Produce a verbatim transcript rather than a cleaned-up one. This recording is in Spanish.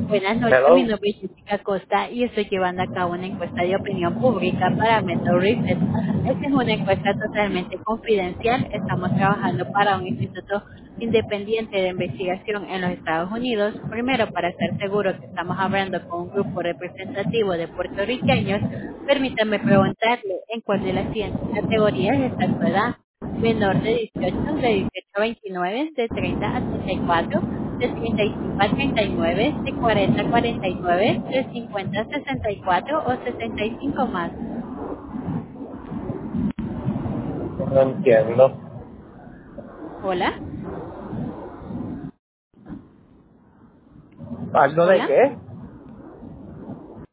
Buenas noches, mi Hello. nombre es Jessica Costa y estoy llevando a cabo una encuesta de opinión pública para Mental Reset. Esta es una encuesta totalmente confidencial. Estamos trabajando para un instituto independiente de investigación en los Estados Unidos. Primero, para estar seguro que estamos hablando con un grupo representativo de puertorriqueños, permítame preguntarle en cuál de las siguientes categorías está su edad. Menor de dieciocho, de dieciocho a veintinueve, de treinta a treinta y cuatro, de treinta y cinco a treinta y nueve, de cuarenta a cuarenta y nueve, de cincuenta a sesenta y cuatro o sesenta y cinco más. No entiendo. Hola, ¿Algo de hola. qué?